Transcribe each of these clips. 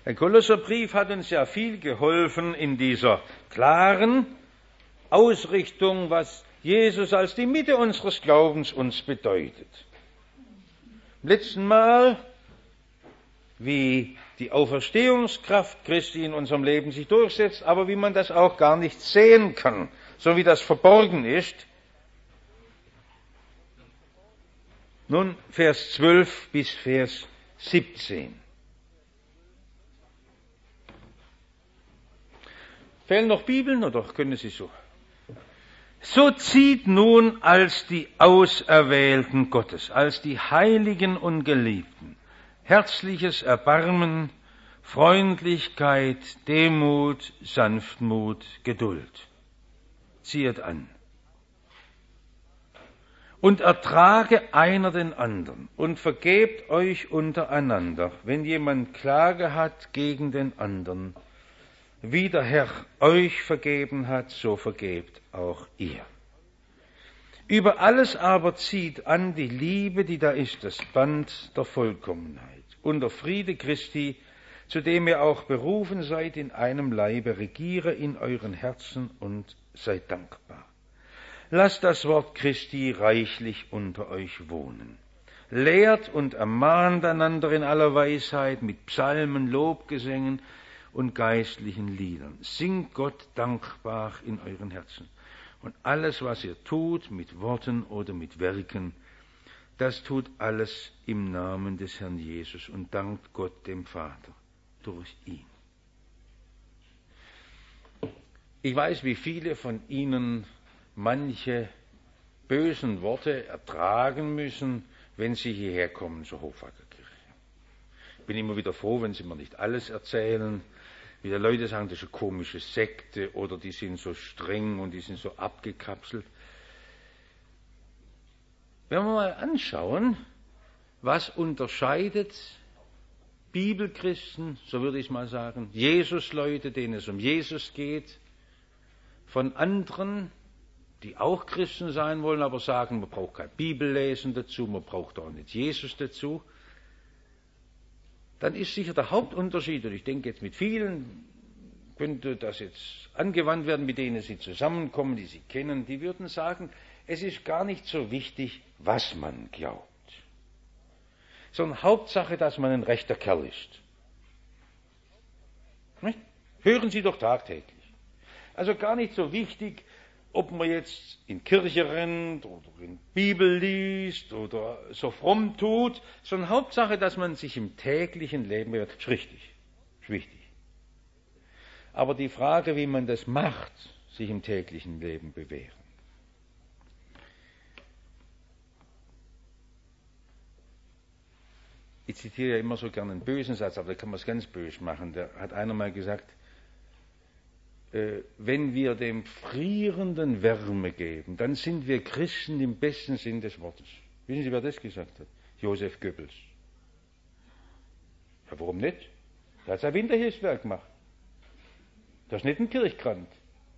Der Kolosserbrief hat uns ja viel geholfen in dieser klaren Ausrichtung, was Jesus als die Mitte unseres Glaubens uns bedeutet. Im letzten Mal, wie die Auferstehungskraft Christi in unserem Leben sich durchsetzt, aber wie man das auch gar nicht sehen kann, so wie das verborgen ist. Nun Vers 12 bis Vers 17. Fehlen noch Bibeln oder können Sie so? So zieht nun als die Auserwählten Gottes, als die Heiligen und Geliebten, herzliches Erbarmen, Freundlichkeit, Demut, Sanftmut, Geduld. Ziehet an. Und ertrage einer den anderen und vergebt euch untereinander, wenn jemand Klage hat gegen den anderen. Wie der Herr euch vergeben hat, so vergebt auch ihr. Über alles aber zieht an die Liebe, die da ist, das Band der Vollkommenheit. Und der Friede Christi, zu dem ihr auch berufen seid, in einem Leibe, regiere in euren Herzen und seid dankbar. Lasst das Wort Christi reichlich unter euch wohnen. Lehrt und ermahnt einander in aller Weisheit mit Psalmen, Lobgesängen und geistlichen Liedern. Singt Gott dankbar in euren Herzen. Und alles, was ihr tut, mit Worten oder mit Werken, das tut alles im Namen des Herrn Jesus und dankt Gott dem Vater durch ihn. Ich weiß, wie viele von Ihnen manche bösen Worte ertragen müssen, wenn sie hierher kommen zur Hofwackerkirche. Ich bin immer wieder froh, wenn sie mir nicht alles erzählen. Wieder Leute sagen, das ist eine komische Sekte oder die sind so streng und die sind so abgekapselt. Wenn wir mal anschauen, was unterscheidet Bibelchristen, so würde ich mal sagen, Jesusleute, denen es um Jesus geht, von anderen, die auch Christen sein wollen, aber sagen, man braucht kein Bibellesen dazu, man braucht auch nicht Jesus dazu, dann ist sicher der Hauptunterschied, und ich denke jetzt mit vielen könnte das jetzt angewandt werden, mit denen Sie zusammenkommen, die Sie kennen, die würden sagen, es ist gar nicht so wichtig, was man glaubt, sondern Hauptsache, dass man ein rechter Kerl ist. Nicht? Hören Sie doch tagtäglich. Also gar nicht so wichtig, ob man jetzt in Kirche rennt oder in Bibel liest oder so fromm tut, sondern Hauptsache, dass man sich im täglichen Leben bewährt. Ist richtig, ist wichtig. Aber die Frage, wie man das macht, sich im täglichen Leben bewähren. Ich zitiere ja immer so gerne einen bösen Satz, aber da kann man es ganz böse machen. Da hat einer mal gesagt, wenn wir dem Frierenden Wärme geben, dann sind wir Christen im besten Sinn des Wortes. Wissen Sie, wer das gesagt hat? Josef Goebbels. Ja, warum nicht? Der hat sein Winterhilfswerk gemacht. Das ist nicht ein Kirchgrand.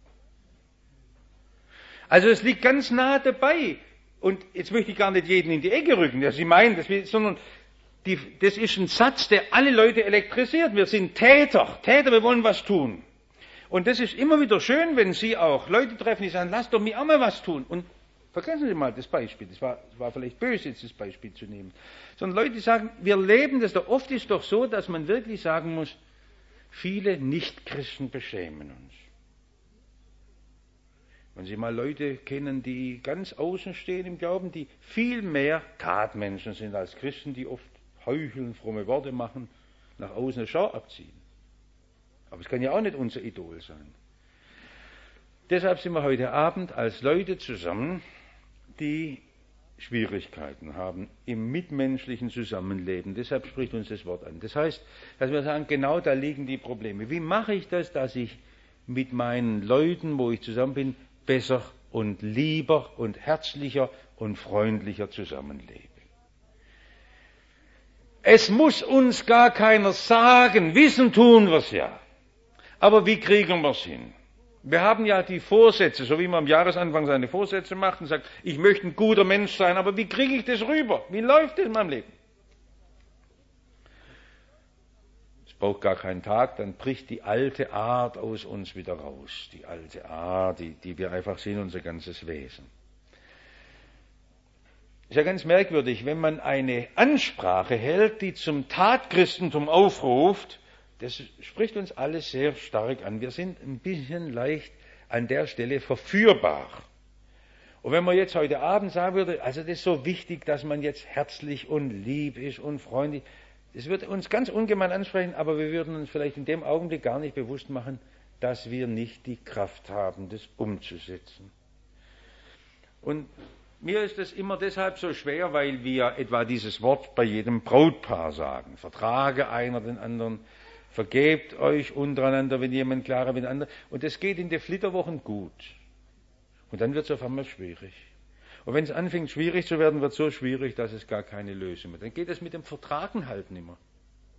Also es liegt ganz nah dabei. Und jetzt möchte ich gar nicht jeden in die Ecke rücken, ja, Sie meinen, sondern das ist ein Satz, der alle Leute elektrisiert. Wir sind Täter, wir wollen was tun. Und das ist immer wieder schön, wenn Sie auch Leute treffen, die sagen, lass doch mir auch mal was tun. Und vergessen Sie mal das Beispiel, das war vielleicht böse, jetzt das Beispiel zu nehmen. Sondern Leute, die sagen, wir leben das doch, oft ist doch so, dass man wirklich sagen muss, viele Nichtchristen beschämen uns. Wenn Sie mal Leute kennen, die ganz außen stehen im Glauben, die viel mehr Tatmenschen sind als Christen, die oft heucheln, fromme Worte machen, nach außen eine Schau abziehen. Aber es kann ja auch nicht unser Idol sein. Deshalb sind wir heute Abend als Leute zusammen, die Schwierigkeiten haben im mitmenschlichen Zusammenleben. Deshalb spricht uns das Wort an. Das heißt, dass wir sagen, genau da liegen die Probleme. Wie mache ich das, dass ich mit meinen Leuten, wo ich zusammen bin, besser und lieber und herzlicher und freundlicher zusammenlebe? Es muss uns gar keiner sagen, wissen tun wir es ja. Aber wie kriegen wir es hin? Wir haben ja die Vorsätze, so wie man am Jahresanfang seine Vorsätze macht und sagt, ich möchte ein guter Mensch sein, aber wie kriege ich das rüber? Wie läuft das in meinem Leben? braucht gar keinen Tag, dann bricht die alte Art aus uns wieder raus. Die alte Art, die wir einfach sind, unser ganzes Wesen. Ist ja ganz merkwürdig, wenn man eine Ansprache hält, die zum Tatchristentum aufruft, das spricht uns alles sehr stark an. Wir sind ein bisschen leicht an der Stelle verführbar. Und wenn man jetzt heute Abend sagen würde, also das ist so wichtig, dass man jetzt herzlich und lieb ist und freundlich, das würde uns ganz ungemein ansprechen, aber wir würden uns vielleicht in dem Augenblick gar nicht bewusst machen, dass wir nicht die Kraft haben, das umzusetzen. Und mir ist das immer deshalb so schwer, weil wir etwa dieses Wort bei jedem Brautpaar sagen. Vertrage einer den anderen, vergebt euch untereinander, wenn jemand klarer mit anderen. Und das geht in den Flitterwochen gut. Und dann wird es auf einmal schwierig. Und wenn es anfängt schwierig zu werden, wird es so schwierig, dass es gar keine Lösung mehr. Dann geht es mit dem Vertragen halt nicht mehr.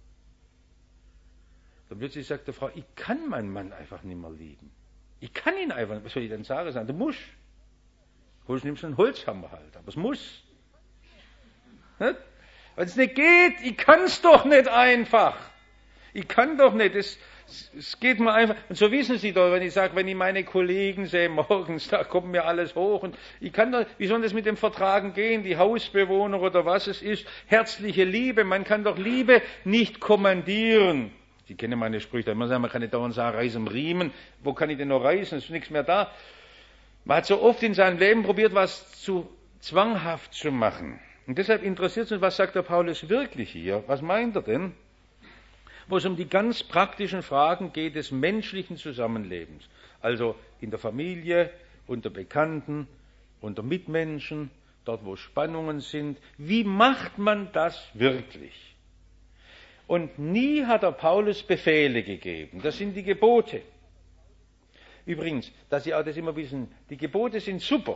Dann plötzlich sagt der Frau, ich kann meinen Mann einfach nicht mehr lieben. Ich kann ihn einfach, was soll ich denn sagen? Du musst. Holst nimmst einen Holzhammer halt, aber es muss. Weil es nicht geht, ich kann es doch nicht einfach. Ich kann doch nicht, es geht mir einfach. Und so wissen Sie doch, wenn ich sage, wenn ich meine Kollegen sehe morgens, da kommt mir alles hoch. Und ich kann doch, wie soll das mit dem Vertragen gehen? Die Hausbewohner oder was es ist, herzliche Liebe, man kann doch Liebe nicht kommandieren. Sie kennen meine Sprüche, man kann nicht dauernd sagen, reiß am Riemen, wo kann ich denn noch reißen, es ist nichts mehr da. Man hat so oft in seinem Leben probiert, was zu zwanghaft zu machen. Und deshalb interessiert es uns, was sagt der Paulus wirklich hier? Was meint er denn? Wo es um die ganz praktischen Fragen geht des menschlichen Zusammenlebens. Also in der Familie, unter Bekannten, unter Mitmenschen, dort wo Spannungen sind. Wie macht man das wirklich? Und nie hat der Paulus Befehle gegeben. Das sind die Gebote. Übrigens, dass Sie auch das immer wissen, die Gebote sind super.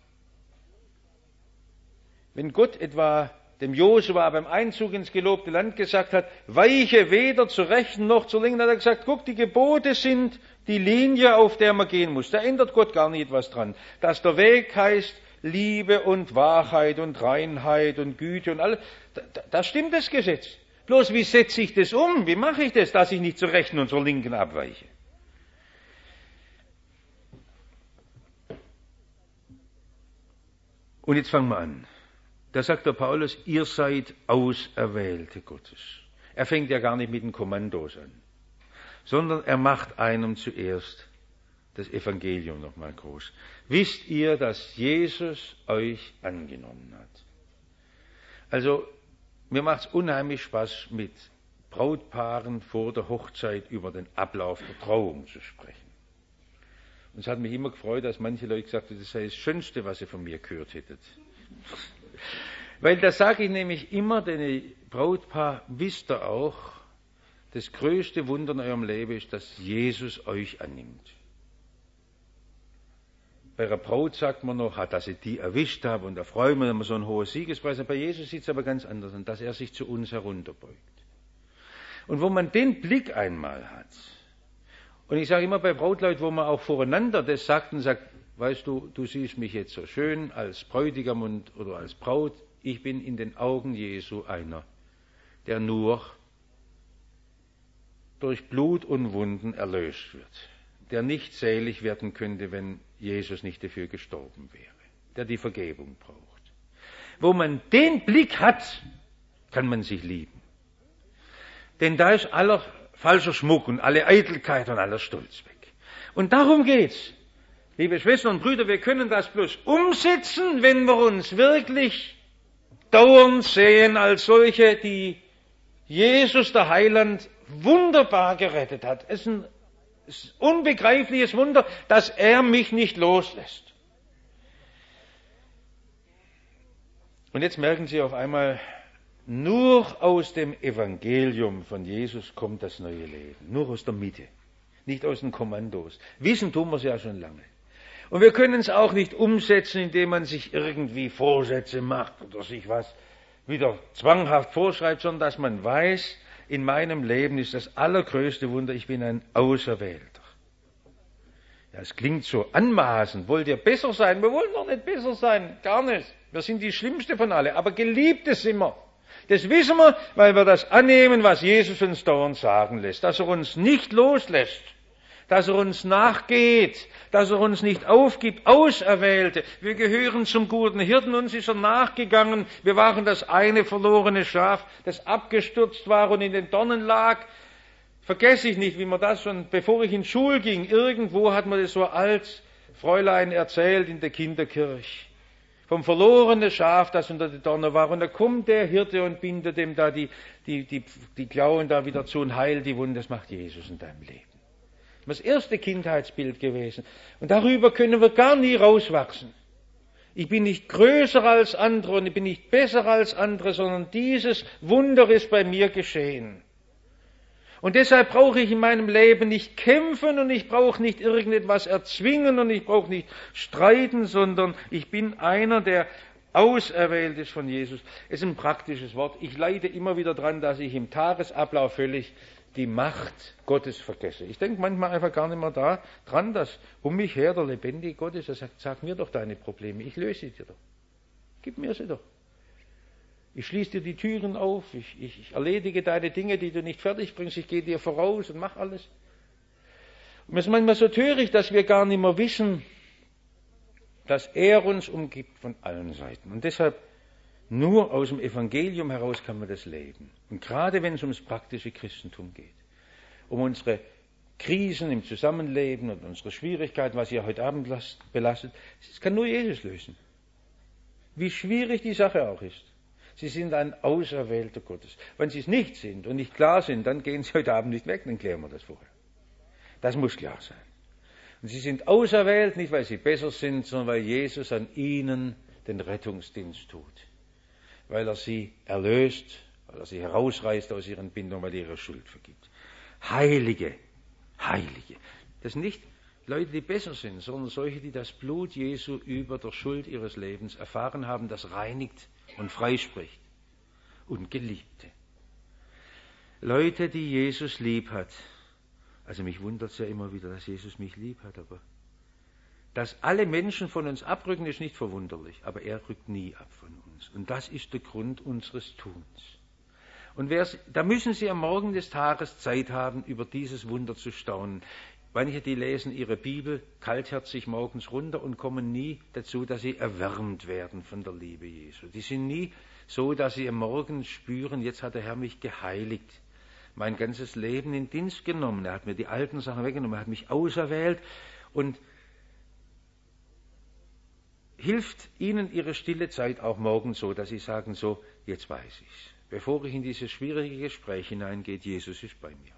Wenn Gott etwa dem Josua beim Einzug ins gelobte Land gesagt hat, weiche weder zur rechten noch zur linken, hat er gesagt, guck, die Gebote sind die Linie, auf der man gehen muss. Da ändert Gott gar nicht etwas dran. Dass der Weg heißt Liebe und Wahrheit und Reinheit und Güte und alles, da stimmt das Gesetz. Bloß wie setze ich das um? Wie mache ich das, dass ich nicht zur rechten und zur linken abweiche? Und jetzt fangen wir an. Da sagt der Paulus, ihr seid Auserwählte Gottes. Er fängt ja gar nicht mit den Kommandos an, sondern er macht einem zuerst das Evangelium nochmal groß. Wisst ihr, dass Jesus euch angenommen hat? Also, mir macht es unheimlich Spaß, mit Brautpaaren vor der Hochzeit über den Ablauf der Trauung zu sprechen. Und es hat mich immer gefreut, dass manche Leute gesagt haben, das sei das Schönste, was ihr von mir gehört hättet. Weil da sage ich nämlich immer den Brautpaar, wisst ihr auch, das größte Wunder in eurem Leben ist, dass Jesus euch annimmt. Bei einer Braut sagt man noch, dass ich die erwischt habe und da freuen wir uns so einen hohen Siegespreis. Bei Jesus sieht es aber ganz anders an, dass er sich zu uns herunterbeugt. Und wo man den Blick einmal hat, und ich sage immer bei Brautleuten, wo man auch voreinander das sagt und sagt, weißt du, du siehst mich jetzt so schön als Bräutigam oder als Braut, ich bin in den Augen Jesu einer, der nur durch Blut und Wunden erlöst wird, der nicht selig werden könnte, wenn Jesus nicht dafür gestorben wäre, der die Vergebung braucht. Wo man den Blick hat, kann man sich lieben. Denn da ist aller falscher Schmuck und alle Eitelkeit und aller Stolz weg. Und darum geht's. Liebe Schwestern und Brüder, wir können das bloß umsetzen, wenn wir uns wirklich dauernd sehen als solche, die Jesus, der Heiland, wunderbar gerettet hat. Es ist ein unbegreifliches Wunder, dass er mich nicht loslässt. Und jetzt merken Sie auf einmal, nur aus dem Evangelium von Jesus kommt das neue Leben. Nur aus der Mitte. Nicht aus den Kommandos. Wissen tun wir es ja schon lange. Und wir können es auch nicht umsetzen, indem man sich irgendwie Vorsätze macht oder sich was wieder zwanghaft vorschreibt, sondern dass man weiß, in meinem Leben ist das allergrößte Wunder, ich bin ein Auserwählter. Ja, es klingt so anmaßend. Wollt ihr besser sein? Wir wollen doch nicht besser sein. Gar nicht. Wir sind die Schlimmste von allen. Aber Geliebte sind wir. Das wissen wir, weil wir das annehmen, was Jesus uns dauernd sagen lässt. Dass er uns nicht loslässt, dass er uns nachgeht, dass er uns nicht aufgibt, Auserwählte. Wir gehören zum guten Hirten, uns ist er nachgegangen. Wir waren das eine verlorene Schaf, das abgestürzt war und in den Dornen lag. Vergesse ich nicht, wie man das schon, bevor ich in Schule ging, irgendwo hat man das so als Fräulein erzählt in der Kinderkirche. Vom verlorenen Schaf, das unter der Dorne war. Und da kommt der Hirte und bindet ihm da die Klauen da wieder zu und heilt die Wunde. Das macht Jesus in deinem Leben. Das erste Kindheitsbild gewesen. Und darüber können wir gar nie rauswachsen. Ich bin nicht größer als andere und ich bin nicht besser als andere, sondern dieses Wunder ist bei mir geschehen. Und deshalb brauche ich in meinem Leben nicht kämpfen und ich brauche nicht irgendetwas erzwingen und ich brauche nicht streiten, sondern ich bin einer, der auserwählt ist von Jesus. Es ist ein praktisches Wort. Ich leide immer wieder dran, dass ich im Tagesablauf völlig die Macht Gottes vergesse. Ich denke manchmal einfach gar nicht mehr dran, dass um mich her der lebendige Gott ist. Er sagt, sag mir doch deine Probleme, ich löse sie dir doch. Gib mir sie doch. Ich schließe dir die Türen auf, ich erledige deine Dinge, die du nicht fertig bringst, ich gehe dir voraus und mach alles. Und es ist manchmal so töricht, dass wir gar nicht mehr wissen, dass er uns umgibt von allen Seiten. Und deshalb nur aus dem Evangelium heraus kann man das leben. Und gerade wenn es ums praktische Christentum geht, um unsere Krisen im Zusammenleben und unsere Schwierigkeiten, was ihr heute Abend belastet, das kann nur Jesus lösen. Wie schwierig die Sache auch ist. Sie sind ein Auserwählter Gottes. Wenn sie es nicht sind und nicht klar sind, dann gehen sie heute Abend nicht weg, dann klären wir das vorher. Das muss klar sein. Und sie sind auserwählt, nicht weil sie besser sind, sondern weil Jesus an ihnen den Rettungsdienst tut. Weil er sie erlöst, weil er sie herausreißt aus ihren Bindungen, weil er ihre Schuld vergibt. Heilige. Das sind nicht Leute, die besser sind, sondern solche, die das Blut Jesu über der Schuld ihres Lebens erfahren haben, das reinigt und freispricht. Und Geliebte. Leute, die Jesus lieb hat. Also mich wundert es ja immer wieder, dass Jesus mich lieb hat, aber dass alle Menschen von uns abrücken, ist nicht verwunderlich, aber er rückt nie ab von uns. Und das ist der Grund unseres Tuns. Und da müssen Sie am Morgen des Tages Zeit haben, über dieses Wunder zu staunen. Manche, die lesen ihre Bibel kaltherzig morgens runter und kommen nie dazu, dass sie erwärmt werden von der Liebe Jesu. Die sind nie so, dass sie am Morgen spüren, jetzt hat der Herr mich geheiligt, mein ganzes Leben in Dienst genommen. Er hat mir die alten Sachen weggenommen, er hat mich auserwählt und hilft ihnen ihre stille Zeit auch morgens so, dass sie sagen so, jetzt weiß ich's. Bevor ich in dieses schwierige Gespräch hineingehe, Jesus ist bei mir.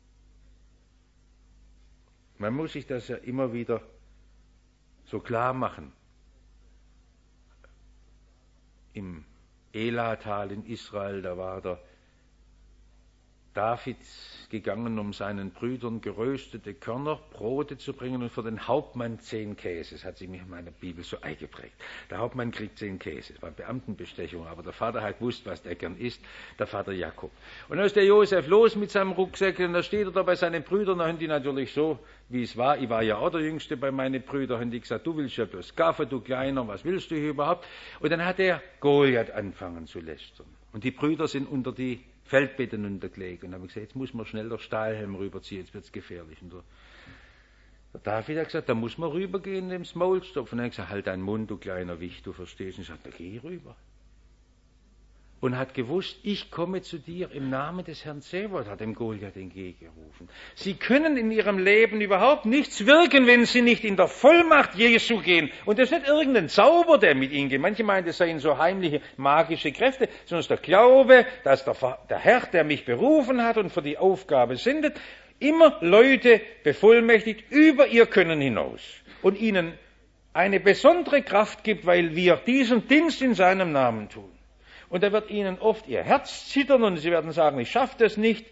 Man muss sich das ja immer wieder so klar machen. Im Elatal in Israel, da war der David gegangen, um seinen Brüdern geröstete Körner, Brote zu bringen und für den Hauptmann 10 Käse. Das hat sich mir in meiner Bibel so eingeprägt. Der Hauptmann kriegt 10 Käse. Das war Beamtenbestechung, aber der Vater hat gewusst, was der gern isst, der Vater Jakob. Und dann ist der Josef los mit seinem Rucksack und da steht er da bei seinen Brüdern, da haben die natürlich so, wie es war, ich war ja auch der Jüngste bei meinen Brüdern, haben die gesagt, du willst ja bloß Kaffee, du Kleiner, was willst du hier überhaupt? Und dann hat er Goliath angefangen zu lästern. Und die Brüder sind unter die Feldbetten untergelegt. Und dann habe ich gesagt, jetzt muss man schnell der Stahlhelm rüberziehen, jetzt wird es gefährlich. Und der David hat gesagt, da muss man rübergehen, ins Maul stopfen. Und dann habe ich gesagt, halt deinen Mund, du kleiner Wicht, du verstehst. Und ich sagte, da geh ich rüber. Und hat gewusst, ich komme zu dir im Namen des Herrn Zebaoth, hat dem Goliath entgegengerufen. Sie können in ihrem Leben überhaupt nichts wirken, wenn sie nicht in der Vollmacht Jesu gehen. Und das ist nicht irgendein Zauber, der mit ihnen geht. Manche meinen, das seien so heimliche, magische Kräfte, sondern es ist der Glaube, dass der Herr, der mich berufen hat und für die Aufgabe sendet, immer Leute bevollmächtigt über ihr Können hinaus und ihnen eine besondere Kraft gibt, weil wir diesen Dienst in seinem Namen tun. Und da wird ihnen oft ihr Herz zittern und sie werden sagen, ich schaffe das nicht.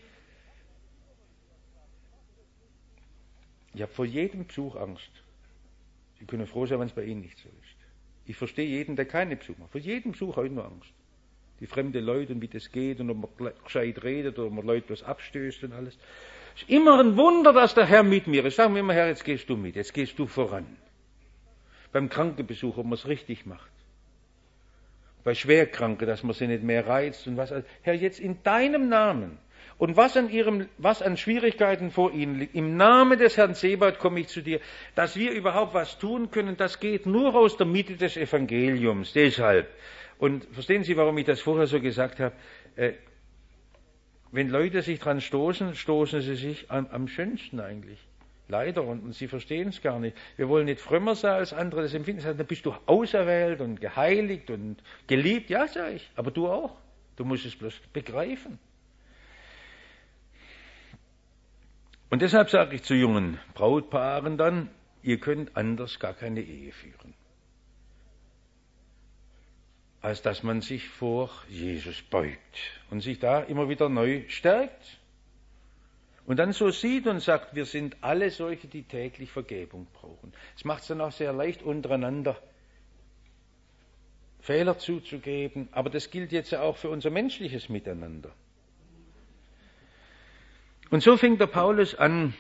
Ich habe vor jedem Besuch Angst. Sie können froh sein, wenn es bei Ihnen nicht so ist. Ich verstehe jeden, der keine Besuch macht. Vor jedem Besuch habe ich nur Angst. Die fremde Leute und wie das geht und ob man gescheit redet oder ob man Leute bloß abstößt und alles. Es ist immer ein Wunder, dass der Herr mit mir ist. Sagen wir immer, Herr, jetzt gehst du mit, jetzt gehst du voran. Beim Krankenbesuch, ob man es richtig macht. bei Schwerkranken, dass man sie nicht mehr reizt und was. Herr, jetzt in deinem Namen. Und was an Schwierigkeiten vor ihnen liegt, im Namen des Herrn Sebaot komme ich zu dir, dass wir überhaupt was tun können, das geht nur aus der Mitte des Evangeliums, deshalb. Und verstehen Sie, warum ich das vorher so gesagt habe? Wenn Leute sich dran stoßen, stoßen sie sich am schönsten eigentlich. Leider, und sie verstehen es gar nicht. Wir wollen nicht frömmer sein als andere, das empfinden. Dann bist du auserwählt und geheiligt und geliebt. Ja, sag ich, aber du auch. Du musst es bloß begreifen. Und deshalb sage ich zu jungen Brautpaaren dann, ihr könnt anders gar keine Ehe führen, als dass man sich vor Jesus beugt und sich da immer wieder neu stärkt. Und dann so sieht und sagt, wir sind alle solche, die täglich Vergebung brauchen. Es macht es dann auch sehr leicht, untereinander Fehler zuzugeben, aber das gilt jetzt ja auch für unser menschliches Miteinander. Und so fing der Paulus an.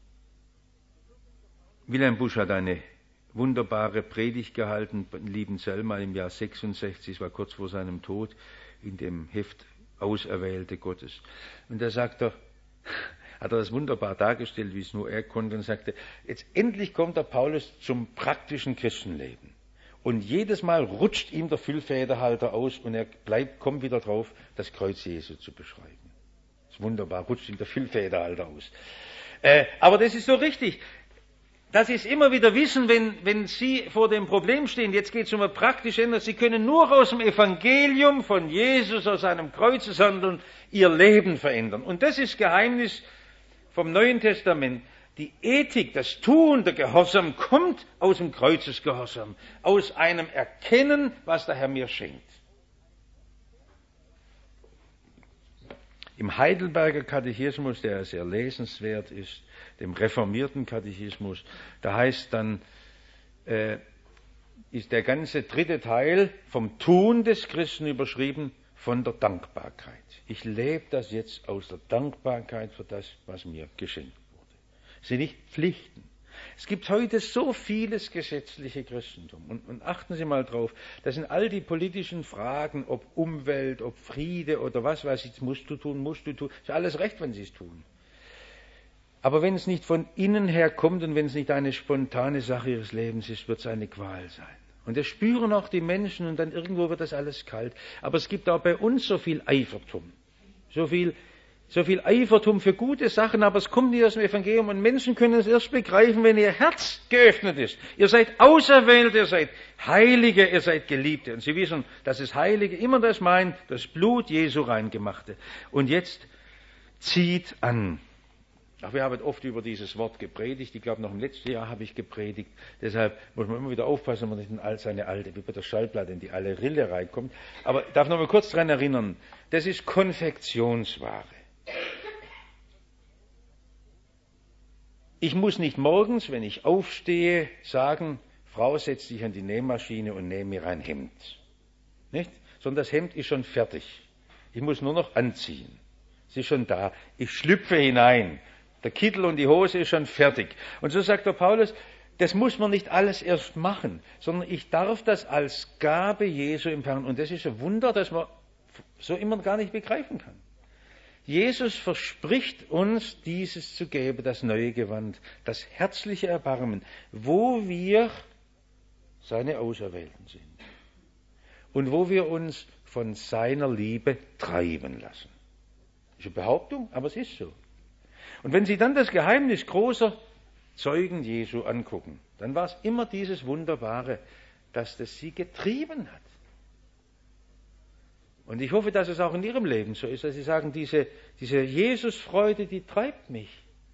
Wilhelm Busch hat eine wunderbare Predigt gehalten in Liebenzell mal im Jahr 66, es war kurz vor seinem Tod, in dem Heft Auserwählte Gottes. Und da hat er das wunderbar dargestellt, wie es nur er konnte, und sagte, jetzt endlich kommt der Paulus zum praktischen Christenleben. Und jedes Mal rutscht ihm der Füllfederhalter aus und er kommt wieder drauf, das Kreuz Jesu zu beschreiben. Das ist wunderbar, rutscht ihm der Füllfederhalter aus. Aber das ist so richtig. Das ist immer wieder Wissen, wenn Sie vor dem Problem stehen, jetzt geht es um eine praktische Änderung, Sie können nur aus dem Evangelium von Jesus, aus seinem Kreuzeshandeln, Ihr Leben verändern. Und das ist Geheimnis vom Neuen Testament. Die Ethik, das Tun, der Gehorsam kommt aus dem Kreuzesgehorsam, aus einem Erkennen, was der Herr mir schenkt. Im Heidelberger Katechismus, der sehr lesenswert ist, dem reformierten Katechismus, da heißt dann, ist der ganze dritte Teil vom Tun des Christen überschrieben von der Dankbarkeit. Ich lebe das jetzt aus der Dankbarkeit für das, was mir geschenkt wurde. Es sind nicht Pflichten. Es gibt heute so vieles gesetzliche Christentum. Und achten Sie mal drauf, das sind all die politischen Fragen, ob Umwelt, ob Friede oder was weiß ich, musst du tun. Ist alles recht, wenn Sie es tun. Aber wenn es nicht von innen her kommt und wenn es nicht eine spontane Sache ihres Lebens ist, wird es eine Qual sein. Und das spüren auch die Menschen und dann irgendwo wird das alles kalt. Aber es gibt auch bei uns so viel Eifertum. So viel Eifertum für gute Sachen, aber es kommt nicht aus dem Evangelium und Menschen können es erst begreifen, wenn ihr Herz geöffnet ist. Ihr seid Auserwählte, ihr seid Heilige, ihr seid Geliebte. Und Sie wissen, dass das Heilige immer das meint, das Blut Jesu reingemachte. Und jetzt zieht an. Ach, wir haben oft über dieses Wort gepredigt. Ich glaube, noch im letzten Jahr habe ich gepredigt. Deshalb muss man immer wieder aufpassen, dass man nicht in seine alte, wie bei der Schallplatte, in die alte Rille reinkommt. Aber ich darf noch mal kurz daran erinnern, das ist Konfektionsware. Ich muss nicht morgens, wenn ich aufstehe, sagen, Frau, setz dich an die Nähmaschine und nähe mir ein Hemd. Nicht? Sondern das Hemd ist schon fertig. Ich muss nur noch anziehen. Es ist schon da. Ich schlüpfe hinein. Der Kittel und die Hose ist schon fertig. Und so sagt der Paulus, das muss man nicht alles erst machen, sondern ich darf das als Gabe Jesu empfangen. Und das ist ein Wunder, das man so immer gar nicht begreifen kann. Jesus verspricht uns, dieses zu geben, das neue Gewand, das herzliche Erbarmen, wo wir seine Auserwählten sind. Und wo wir uns von seiner Liebe treiben lassen. Das ist eine Behauptung, aber es ist so. Und wenn Sie dann das Geheimnis großer Zeugen Jesu angucken, dann war es immer dieses Wunderbare, dass das sie getrieben hat. Und ich hoffe, dass es auch in Ihrem Leben so ist, dass Sie sagen, diese Jesusfreude, die treibt mich.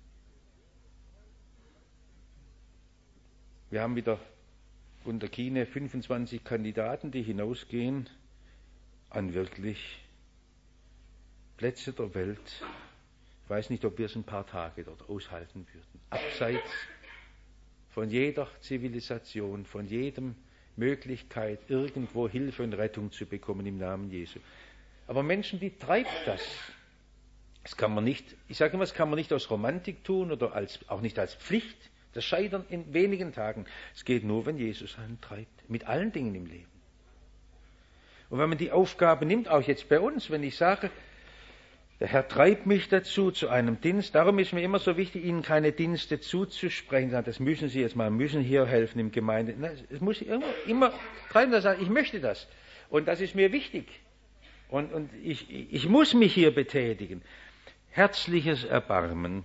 Wir haben wieder unter Kine 25 Kandidaten, die hinausgehen an wirklich Plätze der Welt. Ich weiß nicht, ob wir es ein paar Tage dort aushalten würden. Abseits von jeder Zivilisation, von jedem Möglichkeit, irgendwo Hilfe und Rettung zu bekommen im Namen Jesu. Aber Menschen, die treibt das. Das kann man nicht, ich sage immer, das kann man nicht aus Romantik tun oder auch nicht als Pflicht. Das Scheitern in wenigen Tagen. Es geht nur, wenn Jesus einen treibt. Mit allen Dingen im Leben. Und wenn man die Aufgabe nimmt, auch jetzt bei uns, wenn ich sage, der Herr treibt mich dazu, zu einem Dienst. Darum ist mir immer so wichtig, Ihnen keine Dienste zuzusprechen. Das müssen Sie jetzt mal, müssen hier helfen im Gemeinde. Es muss immer treiben, dass ich möchte das. Und das ist mir wichtig. Und ich muss mich hier betätigen. Herzliches Erbarmen,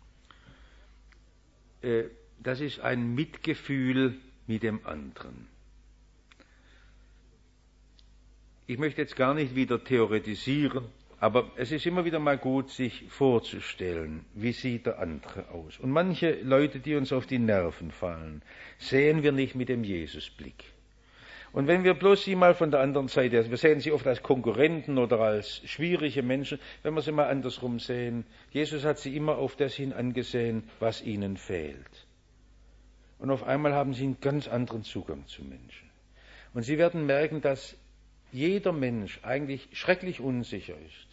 das ist ein Mitgefühl mit dem anderen. Ich möchte jetzt gar nicht wieder theoretisieren, aber es ist immer wieder mal gut, sich vorzustellen, wie sieht der andere aus. Und manche Leute, die uns auf die Nerven fallen, sehen wir nicht mit dem Jesusblick. Und wenn wir bloß sie mal von der anderen Seite, wir sehen sie oft als Konkurrenten oder als schwierige Menschen, wenn wir sie mal andersrum sehen, Jesus hat sie immer auf das hin angesehen, was ihnen fehlt. Und auf einmal haben sie einen ganz anderen Zugang zu Menschen. Und sie werden merken, dass jeder Mensch eigentlich schrecklich unsicher ist.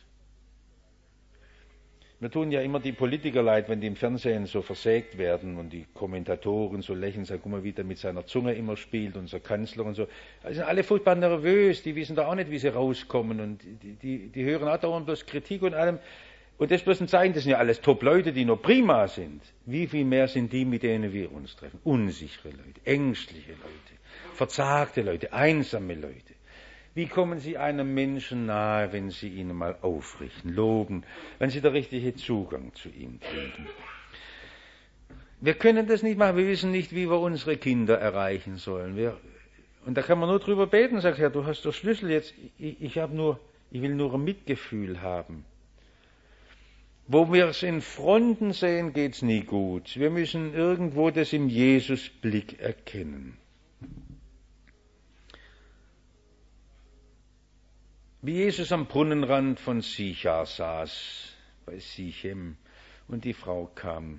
Wir tun ja immer die Politiker leid, wenn die im Fernsehen so versägt werden und die Kommentatoren so lächeln, sagen, guck mal, wie der mit seiner Zunge immer spielt, unser Kanzler und so. Also sind alle furchtbar nervös, die wissen da auch nicht, wie sie rauskommen und die hören auch dauernd bloß Kritik und allem. Und das ist bloß ein Zeichen, das sind ja alles Top-Leute, die noch prima sind. Wie viel mehr sind die, mit denen wir uns treffen? Unsichere Leute, ängstliche Leute, verzagte Leute, einsame Leute. Wie kommen Sie einem Menschen nahe, wenn Sie ihn mal aufrichten, loben, wenn Sie den richtigen Zugang zu ihm finden? Wir können das nicht machen, wir wissen nicht, wie wir unsere Kinder erreichen sollen. Und da kann man nur drüber beten, sagt Herr, du hast den Schlüssel jetzt, ich will nur ein Mitgefühl haben. Wo wir es in Fronten sehen, geht's nie gut. Wir müssen irgendwo das im Jesusblick erkennen. Wie Jesus am Brunnenrand von Sichar saß, bei Sichem, und die Frau kam.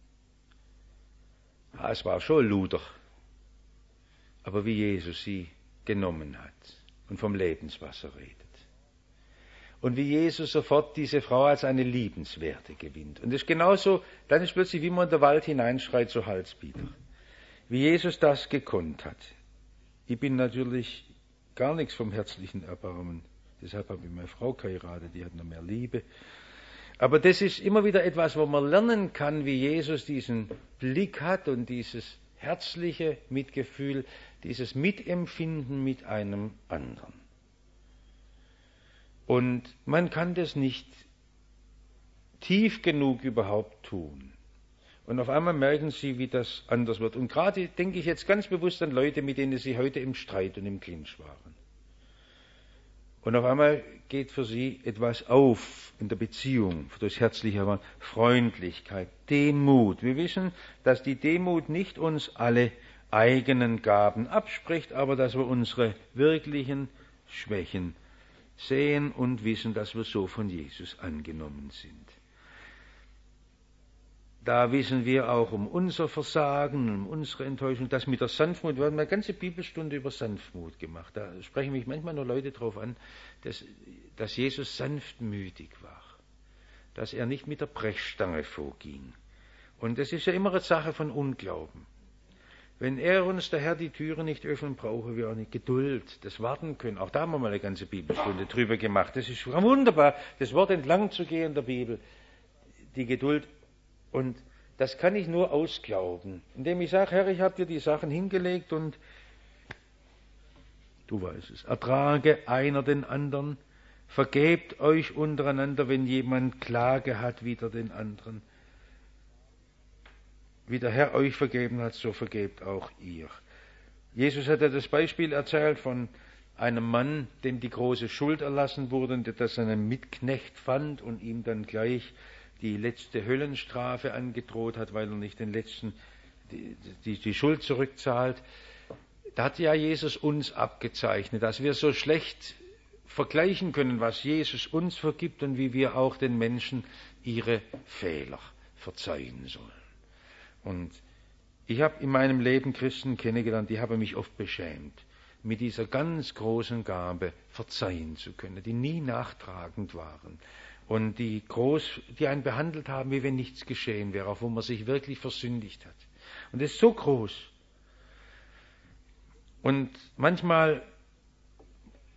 Es war schon Luder, aber wie Jesus sie genommen hat und vom Lebenswasser redet. Und wie Jesus sofort diese Frau als eine Liebenswerte gewinnt. Und das ist genauso, dann ist plötzlich, wie man in den Wald hineinschreit, so Halsbieder. Wie Jesus das gekonnt hat. Ich bin natürlich gar nichts vom herzlichen Erbarmen. Deshalb habe ich meine Frau geheiratet, die hat noch mehr Liebe. Aber das ist immer wieder etwas, wo man lernen kann, wie Jesus diesen Blick hat und dieses herzliche Mitgefühl, dieses Mitempfinden mit einem anderen. Und man kann das nicht tief genug überhaupt tun. Und auf einmal merken sie, wie das anders wird. Und gerade denke ich jetzt ganz bewusst an Leute, mit denen sie heute im Streit und im Clinch waren. Und auf einmal geht für sie etwas auf in der Beziehung, durch herzliche Freundlichkeit, Demut. Wir wissen, dass die Demut nicht uns alle eigenen Gaben abspricht, aber dass wir unsere wirklichen Schwächen sehen und wissen, dass wir so von Jesus angenommen sind. Da wissen wir auch um unser Versagen, um unsere Enttäuschung, das mit der Sanftmut. Wir haben eine ganze Bibelstunde über Sanftmut gemacht. Da sprechen mich manchmal nur Leute darauf an, dass Jesus sanftmütig war. Dass er nicht mit der Brechstange vorging. Und das ist ja immer eine Sache von Unglauben. Wenn er uns, der Herr, die Türe nicht öffnet, brauchen wir auch nicht Geduld, das Warten können. Auch da haben wir mal eine ganze Bibelstunde drüber gemacht. Das ist wunderbar, das Wort entlang zu gehen in der Bibel. Die Geduld. Und das kann ich nur ausglauben, indem ich sage, Herr, ich habe dir die Sachen hingelegt und du weißt es. Ertrage einer den anderen, vergebt euch untereinander, wenn jemand Klage hat wider den anderen. Wie der Herr euch vergeben hat, so vergebt auch ihr. Jesus hat ja das Beispiel erzählt von einem Mann, dem die große Schuld erlassen wurde, der das seinen Mitknecht fand und ihm dann gleich die letzte Höllenstrafe angedroht hat, weil er nicht die Schuld zurückzahlt. Da hat ja Jesus uns abgezeichnet, dass wir so schlecht vergleichen können, was Jesus uns vergibt und wie wir auch den Menschen ihre Fehler verzeihen sollen. Und ich habe in meinem Leben Christen kennengelernt, die haben mich oft beschämt, mit dieser ganz großen Gabe verzeihen zu können, die nie nachtragend waren. Und die einen behandelt haben, wie wenn nichts geschehen wäre, auch wo man sich wirklich versündigt hat. Und das ist so groß. Und manchmal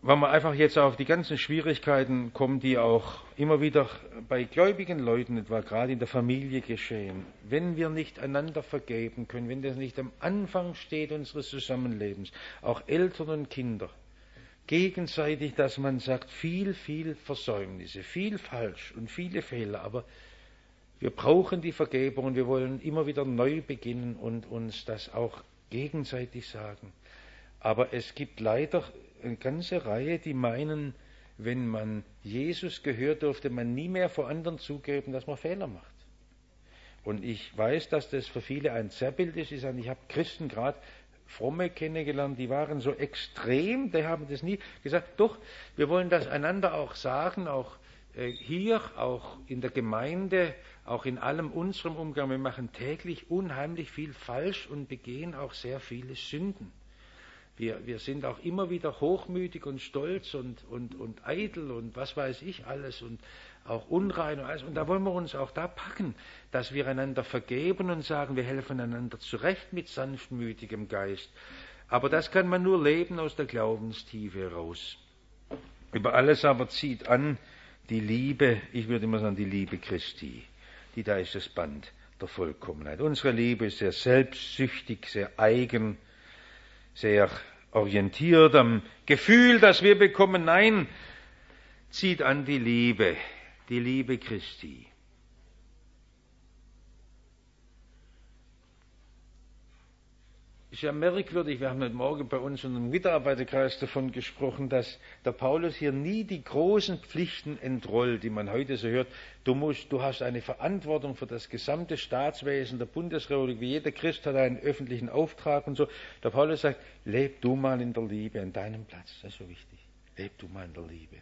wenn man einfach jetzt auf die ganzen Schwierigkeiten kommt, die auch immer wieder bei gläubigen Leuten, etwa gerade in der Familie geschehen, wenn wir nicht einander vergeben können, wenn das nicht am Anfang steht unseres Zusammenlebens, auch Eltern und Kinder, gegenseitig, dass man sagt, viel Versäumnisse, viel falsch und viele Fehler, aber wir brauchen die Vergebung und wir wollen immer wieder neu beginnen und uns das auch gegenseitig sagen. Aber es gibt leider eine ganze Reihe, die meinen, wenn man Jesus gehört, dürfte man nie mehr vor anderen zugeben, dass man Fehler macht. Und ich weiß, dass das für viele ein Zerrbild ist. Ich habe Christen, gerade Fromme, kennengelernt, die waren so extrem, die haben das nie gesagt. Doch, wir wollen das einander auch sagen, auch hier, auch in der Gemeinde, auch in allem unserem Umgang. Wir machen täglich unheimlich viel falsch und begehen auch sehr viele Sünden. Wir sind auch immer wieder hochmütig und stolz und eitel und was weiß ich alles und auch unrein und alles. Und da wollen wir uns auch da packen, dass wir einander vergeben und sagen, wir helfen einander zurecht mit sanftmütigem Geist. Aber das kann man nur leben aus der Glaubenstiefe heraus. Über alles aber zieht an die Liebe, ich würde immer sagen, die Liebe Christi. Die da ist das Band der Vollkommenheit. Unsere Liebe ist sehr selbstsüchtig, sehr eigen, sehr orientiert am Gefühl, das wir bekommen. Nein, zieht an die Liebe Christi. Ist ja merkwürdig, wir haben heute Morgen bei uns in einem Mitarbeiterkreis davon gesprochen, dass der Paulus hier nie die großen Pflichten entrollt, die man heute so hört. Du hast eine Verantwortung für das gesamte Staatswesen der Bundesrepublik, wie jeder Christ hat einen öffentlichen Auftrag und so. Der Paulus sagt, leb du mal in der Liebe an deinem Platz, das ist so wichtig. Leb du mal in der Liebe.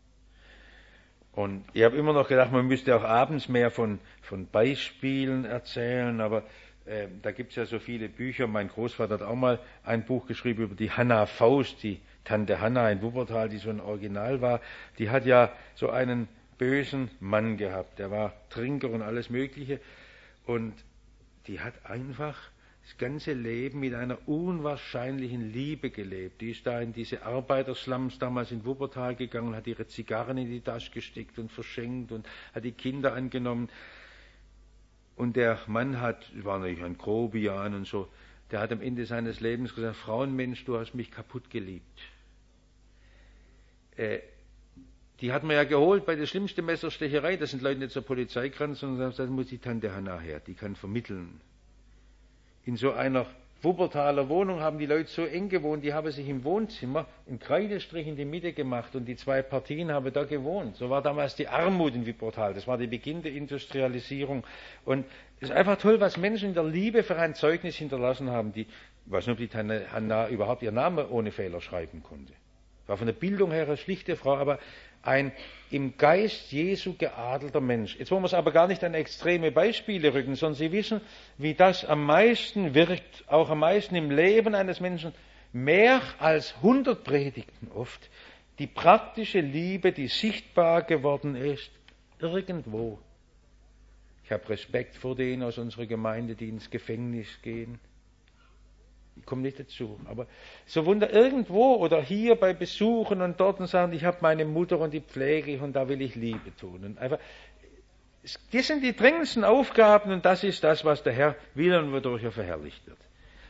Und ich habe immer noch gedacht, man müsste auch abends mehr von Beispielen erzählen, aber da gibt es ja so viele Bücher. Mein Großvater hat auch mal ein Buch geschrieben über die Hanna Faust, die Tante Hanna in Wuppertal, die so ein Original war. Die hat ja so einen bösen Mann gehabt. Der war Trinker und alles Mögliche. Und die hat einfach das ganze Leben mit einer unwahrscheinlichen Liebe gelebt. Die ist da in diese Arbeiterslums damals in Wuppertal gegangen, hat ihre Zigarren in die Tasche gesteckt und verschenkt und hat die Kinder angenommen. Und der Mann war natürlich ein Grobian und so, der hat am Ende seines Lebens gesagt, Frauenmensch, du hast mich kaputt geliebt. Die hat man ja geholt bei der schlimmsten Messerstecherei, das sind Leute nicht zur Polizei gerannt, sondern da muss die Tante Hanna her, die kann vermitteln. In so einer Wuppertaler Wohnung haben die Leute so eng gewohnt, die haben sich im Wohnzimmer einen Kreidestrich in die Mitte gemacht und die zwei Partien haben da gewohnt. So war damals die Armut in Wuppertal, das war der Beginn der Industrialisierung. Und es ist einfach toll, was Menschen in der Liebe für ein Zeugnis hinterlassen haben. Ich weiß nicht, ob die Tante Hanna überhaupt ihren Namen ohne Fehler schreiben konnte. War von der Bildung her eine schlichte Frau, aber ein im Geist Jesu geadelter Mensch. Jetzt wollen wir es aber gar nicht an extreme Beispiele rücken, sondern Sie wissen, wie das am meisten wirkt, auch am meisten im Leben eines Menschen, mehr als 100 Predigten oft, die praktische Liebe, die sichtbar geworden ist, irgendwo. Ich habe Respekt vor denen aus unserer Gemeinde, die ins Gefängnis gehen. Ich komme nicht dazu. Aber so Wunder irgendwo oder hier bei Besuchen und dort und sagen, ich habe meine Mutter und die pflege ich und da will ich Liebe tun. Und einfach, das sind die dringendsten Aufgaben und das ist das, was der Herr will und wodurch er verherrlicht wird.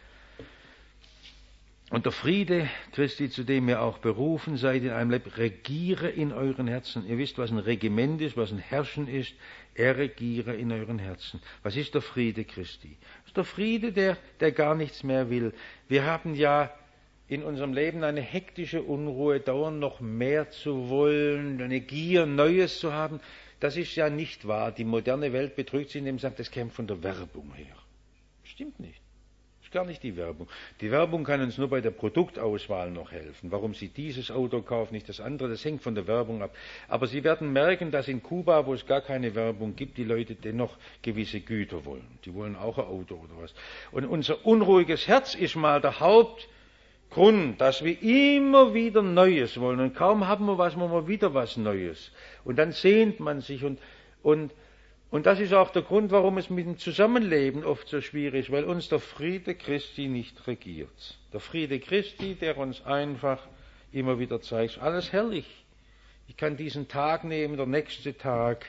Und der Friede Christi, zu dem ihr auch berufen seid in einem Leben, regiere in euren Herzen. Ihr wisst, was ein Regiment ist, was ein Herrschen ist. Er regiere in euren Herzen. Was ist der Friede Christi? Das ist der Friede, der gar nichts mehr will. Wir haben ja in unserem Leben eine hektische Unruhe, dauernd noch mehr zu wollen, eine Gier, Neues zu haben. Das ist ja nicht wahr. Die moderne Welt betrügt sich, indem sie sagt, das käme von der Werbung her. Stimmt nicht. Das ist gar nicht die Werbung. Die Werbung kann uns nur bei der Produktauswahl noch helfen. Warum Sie dieses Auto kaufen, nicht das andere, das hängt von der Werbung ab. Aber Sie werden merken, dass in Kuba, wo es gar keine Werbung gibt, die Leute dennoch gewisse Güter wollen. Die wollen auch ein Auto oder was. Und unser unruhiges Herz ist mal der Hauptgrund, dass wir immer wieder Neues wollen. Und kaum haben wir was, wollen wir wieder was Neues. Und dann sehnt man sich und das ist auch der Grund, warum es mit dem Zusammenleben oft so schwierig ist, weil uns der Friede Christi nicht regiert. Der Friede Christi, der uns einfach immer wieder zeigst. Alles herrlich. Ich kann diesen Tag nehmen, der nächste Tag.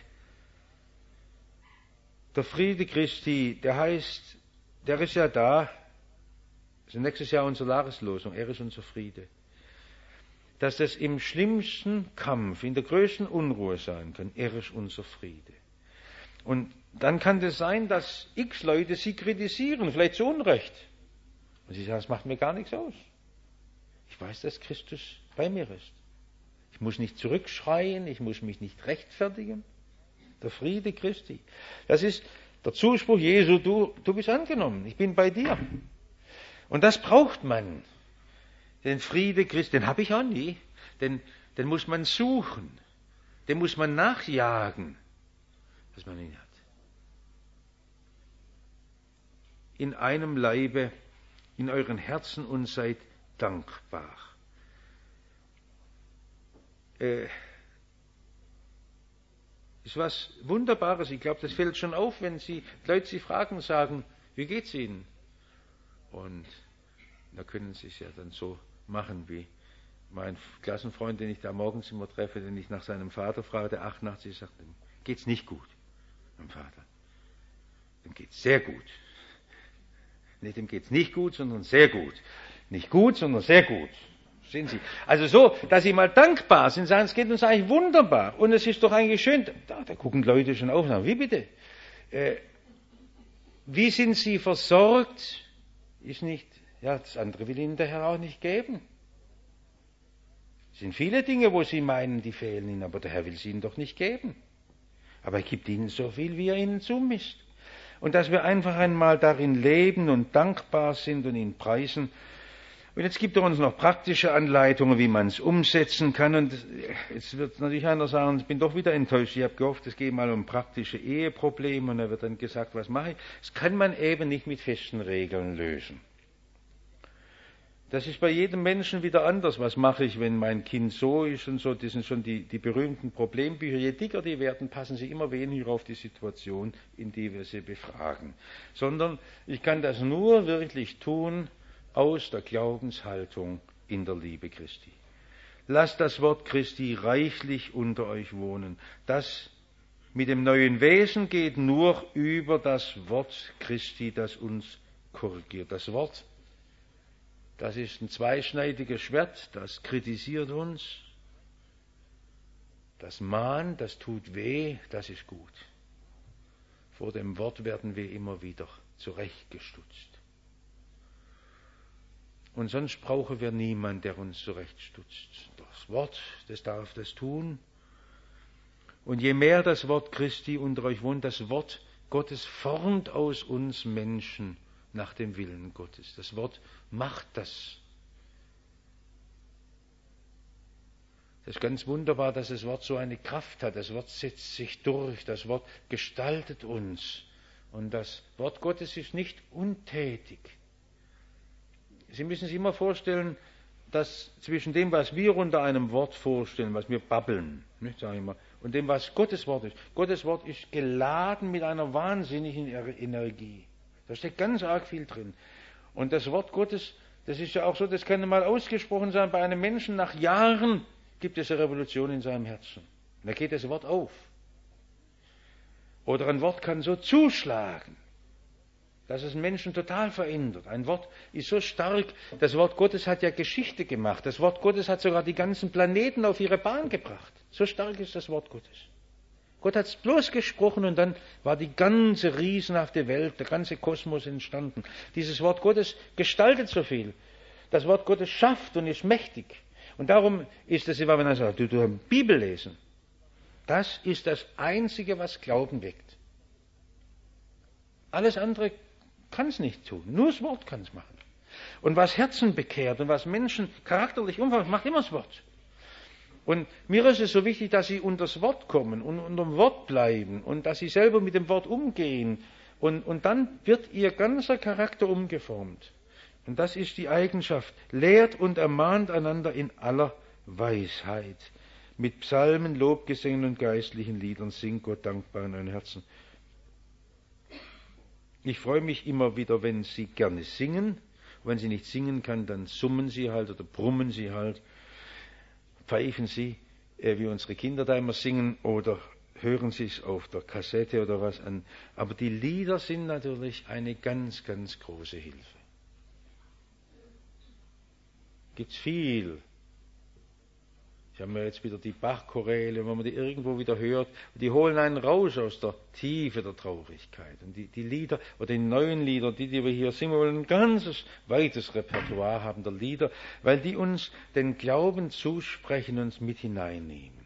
Der Friede Christi, der ist ja da. Also nächstes Jahr unsere Jahreslosung, er ist unser Friede. Dass das im schlimmsten Kampf, in der größten Unruhe sein kann, er ist unser Friede. Und dann kann es sein, dass x Leute sie kritisieren, vielleicht zu Unrecht. Und sie sagen, es macht mir gar nichts aus. Ich weiß, dass Christus bei mir ist. Ich muss nicht zurückschreien, ich muss mich nicht rechtfertigen. Der Friede Christi. Das ist der Zuspruch Jesu, du bist angenommen, ich bin bei dir. Und das braucht man. Den Friede Christi, den habe ich auch nie. Den muss man suchen. Den muss man nachjagen, dass man ihn hat. In einem Leibe, in euren Herzen und seid dankbar. Ist was Wunderbares. Ich glaube, das fällt schon auf, wenn Leute sie fragen und sagen, wie geht's Ihnen? Und da können Sie es ja dann so machen, wie mein Klassenfreund, den ich da morgens immer treffe, den ich nach seinem Vater frage, der 88, sagt, dem geht's nicht gut, meinem Vater. Dem geht's sehr gut. Nicht, dem geht's nicht gut, sondern sehr gut. Nicht gut, sondern sehr gut. Sehen Sie? Also so, dass Sie mal dankbar sind, sagen, es geht uns eigentlich wunderbar. Und es ist doch eigentlich schön, da gucken Leute schon auf und sagen, wie bitte? Wie sind Sie versorgt? Ist nicht, ja, das andere will Ihnen der Herr auch nicht geben. Es sind viele Dinge, wo Sie meinen, die fehlen Ihnen, aber der Herr will sie Ihnen doch nicht geben. Aber er gibt Ihnen so viel, wie er Ihnen zumisst. Und dass wir einfach einmal darin leben und dankbar sind und ihn preisen. Und jetzt gibt er uns noch praktische Anleitungen, wie man es umsetzen kann. Und jetzt wird natürlich einer sagen, ich bin doch wieder enttäuscht. Ich habe gehofft, es geht mal um praktische Eheprobleme. Und er wird dann gesagt, was mache ich? Das kann man eben nicht mit festen Regeln lösen. Das ist bei jedem Menschen wieder anders. Was mache ich, wenn mein Kind so ist und so? Das sind schon die berühmten Problembücher. Je dicker die werden, passen sie immer weniger auf die Situation, in die wir sie befragen. Sondern ich kann das nur wirklich tun aus der Glaubenshaltung in der Liebe Christi. Lasst das Wort Christi reichlich unter euch wohnen. Das mit dem neuen Wesen geht nur über das Wort Christi, das uns korrigiert. Das Wort, das ist ein zweischneidiges Schwert, das kritisiert uns, das mahnt, das tut weh, das ist gut. Vor dem Wort werden wir immer wieder zurechtgestutzt. Und sonst brauchen wir niemanden, der uns zurechtstutzt. Das Wort, das darf das tun. Und je mehr das Wort Christi unter euch wohnt, das Wort Gottes formt aus uns Menschen nach dem Willen Gottes. Das Wort macht das. Das ist ganz wunderbar, dass das Wort so eine Kraft hat. Das Wort setzt sich durch. Das Wort gestaltet uns. Und das Wort Gottes ist nicht untätig. Sie müssen sich immer vorstellen, dass zwischen dem, was wir unter einem Wort vorstellen, was wir babbeln, nicht, sage ich mal, und dem, was Gottes Wort ist geladen mit einer wahnsinnigen Energie. Da steckt ganz arg viel drin. Und das Wort Gottes, das ist ja auch so, das kann mal ausgesprochen sein, bei einem Menschen nach Jahren gibt es eine Revolution in seinem Herzen. Und da geht das Wort auf. Oder ein Wort kann so zuschlagen, dass es einen Menschen total verändert. Ein Wort ist so stark, das Wort Gottes hat ja Geschichte gemacht. Das Wort Gottes hat sogar die ganzen Planeten auf ihre Bahn gebracht. So stark ist das Wort Gottes. Gott hat es bloß gesprochen und dann war die ganze riesenhafte Welt, der ganze Kosmos entstanden. Dieses Wort Gottes gestaltet so viel. Das Wort Gottes schafft und ist mächtig. Und darum ist es immer, wenn er sagt, du Bibel lesen. Das ist das Einzige, was Glauben weckt. Alles andere kann es nicht tun. Nur das Wort kann es machen. Und was Herzen bekehrt und was Menschen charakterlich umfasst, macht immer das Wort. Und mir ist es so wichtig, dass sie unter das Wort kommen und unter dem Wort bleiben und dass sie selber mit dem Wort umgehen. Und dann wird ihr ganzer Charakter umgeformt. Und das ist die Eigenschaft. Lehrt und ermahnt einander in aller Weisheit. Mit Psalmen, Lobgesängen und geistlichen Liedern singt Gott dankbar in euren Herzen. Ich freue mich immer wieder, wenn Sie gerne singen. Wenn Sie nicht singen kann, dann summen Sie halt oder brummen Sie halt. pfeifen Sie, wie unsere Kinder da immer singen, oder hören Sie es auf der Kassette oder was an. Aber die Lieder sind natürlich eine ganz, ganz große Hilfe. Gibt's viel. Ich habe mir jetzt wieder die Bach-Choräle, wenn man die irgendwo wieder hört, die holen einen raus aus der Tiefe der Traurigkeit. Und die Lieder, oder die neuen Lieder, die wir hier singen wollen, ein ganzes, weites Repertoire haben der Lieder, weil die uns den Glauben zusprechen, uns mit hineinnehmen.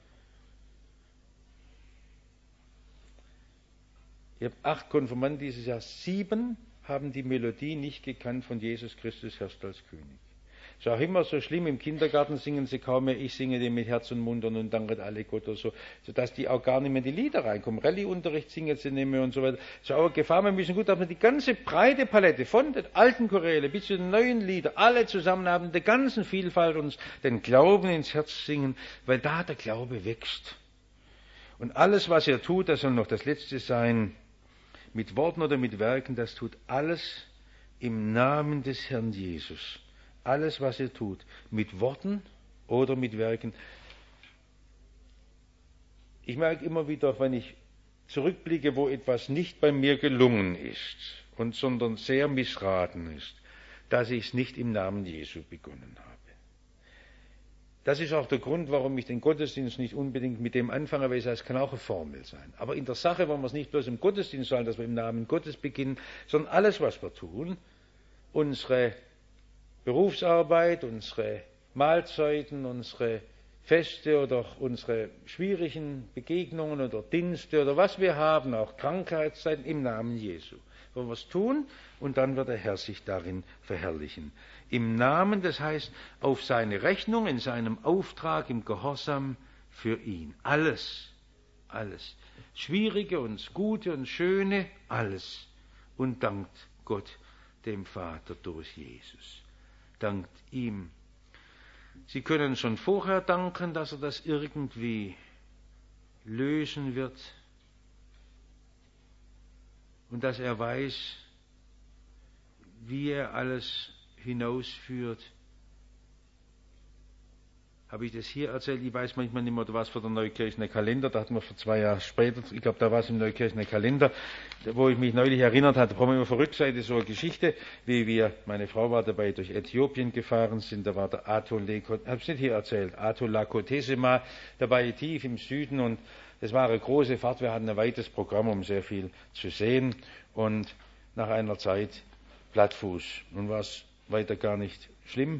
Ich habe 8 Konfirmanden dieses Jahr, 7 haben die Melodie nicht gekannt von Jesus Christus Herrscht als König. Ist auch immer so schlimm, im Kindergarten singen sie kaum mehr, ich singe dem mit Herz und Mund und danket alle Gott oder so, sodass die auch gar nicht mehr in die Lieder reinkommen. Rallye-Unterricht singen sie nicht mehr und so weiter. Ist auch eine Gefahr, wir müssen gut, dass wir die ganze breite Palette von den alten Choräle bis zu den neuen Liedern alle zusammen haben, der ganzen Vielfalt uns den Glauben ins Herz singen, weil da der Glaube wächst. Und alles, was ihr tut, das soll noch das Letzte sein, mit Worten oder mit Werken, das tut alles im Namen des Herrn Jesus. Alles, was ihr tut, mit Worten oder mit Werken. Ich merke immer wieder, wenn ich zurückblicke, wo etwas nicht bei mir gelungen ist, sondern sehr missraten ist, dass ich es nicht im Namen Jesu begonnen habe. Das ist auch der Grund, warum ich den Gottesdienst nicht unbedingt mit dem anfange, weil es kann auch eine Formel sein. Aber in der Sache wollen wir es nicht bloß im Gottesdienst sagen, dass wir im Namen Gottes beginnen, sondern alles, was wir tun, unsere Berufsarbeit, unsere Mahlzeiten, unsere Feste oder unsere schwierigen Begegnungen oder Dienste oder was wir haben, auch Krankheitszeiten im Namen Jesu. Wollen wir es tun und dann wird der Herr sich darin verherrlichen. Im Namen, das heißt auf seine Rechnung, in seinem Auftrag, im Gehorsam für ihn. Alles, alles. Schwierige und Gute und Schöne, alles. Und dankt Gott dem Vater durch Jesus. Dankt ihm. Sie können schon vorher danken, dass er das irgendwie lösen wird und dass er weiß, wie er alles hinausführt. Habe ich das hier erzählt? Ich weiß manchmal nicht mehr, da war es für den Neukirchener Kalender, da hatten wir vor 2 Jahren später, ich glaube, da war es im Neukirchener Kalender, wo ich mich neulich erinnert hatte, brauchen wir auf der Rückseite so eine Geschichte, wie wir, meine Frau war dabei, durch Äthiopien gefahren sind, da war der habe ich nicht hier erzählt, Atolakotesema dabei, tief im Süden, und das war eine große Fahrt, wir hatten ein weites Programm, um sehr viel zu sehen, und nach einer Zeit Plattfuß. Nun war es weiter gar nicht schlimm.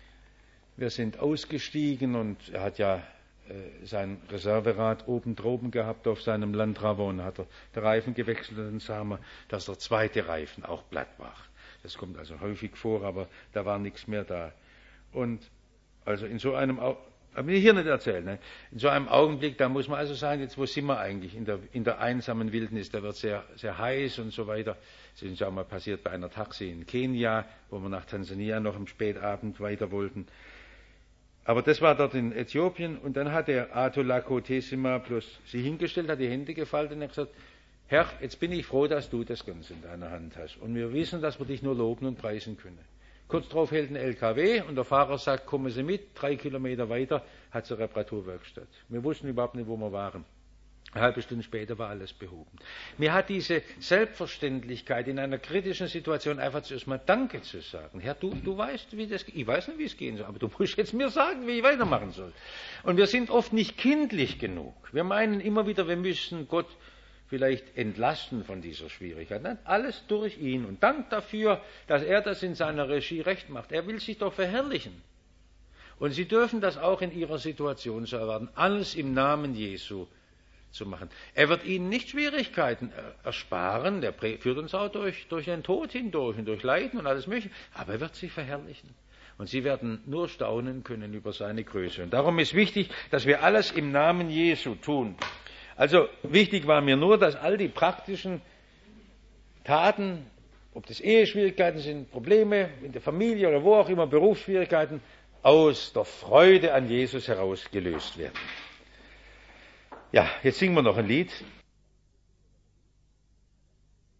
Wir sind ausgestiegen und er hat ja sein Reserverad oben droben gehabt auf seinem Landrover und hat der Reifen gewechselt, und dann sahen wir, dass der zweite Reifen auch platt war. Das kommt also häufig vor, aber da war nichts mehr da. Und also in so einem, habe ich hier nicht erzählt, ne? In so einem Augenblick, da muss man also sagen, jetzt wo sind wir eigentlich? In der einsamen Wildnis, da wird sehr, sehr heiß und so weiter. Das ist uns auch mal passiert bei einer Taxi in Kenia, wo wir nach Tansania noch am Spätabend weiter wollten. Aber das war dort in Äthiopien, und dann hat der Atolakotesema bloß sie hingestellt, hat die Hände gefaltet und hat gesagt, Herr, jetzt bin ich froh, dass du das Ganze in deiner Hand hast. Und wir wissen, dass wir dich nur loben und preisen können. Kurz darauf hält ein LKW und der Fahrer sagt, kommen Sie mit, 3 Kilometer weiter hat es eine Reparaturwerkstatt. Wir wussten überhaupt nicht, wo wir waren. Eine halbe Stunde später war alles behoben. Mir hat diese Selbstverständlichkeit in einer kritischen Situation einfach zuerst mal Danke zu sagen. Herr, du weißt, wie das geht. Ich weiß nicht, wie es gehen soll, aber du musst jetzt mir sagen, wie ich weitermachen soll. Und wir sind oft nicht kindlich genug. Wir meinen immer wieder, wir müssen Gott vielleicht entlasten von dieser Schwierigkeit. Nein, alles durch ihn. Und Dank dafür, dass er das in seiner Regie recht macht. Er will sich doch verherrlichen. Und Sie dürfen das auch in Ihrer Situation so erwarten. Alles im Namen Jesu zu machen. Er wird Ihnen nicht Schwierigkeiten ersparen, der führt uns auch durch den Tod hindurch und durch Leiden und alles Mögliche, aber er wird Sie verherrlichen. Und Sie werden nur staunen können über seine Größe. Und darum ist wichtig, dass wir alles im Namen Jesu tun. Also wichtig war mir nur, dass all die praktischen Taten, ob das Eheschwierigkeiten sind, Probleme in der Familie oder wo auch immer, Berufsschwierigkeiten, aus der Freude an Jesus heraus gelöst werden. Ja, jetzt singen wir noch ein Lied.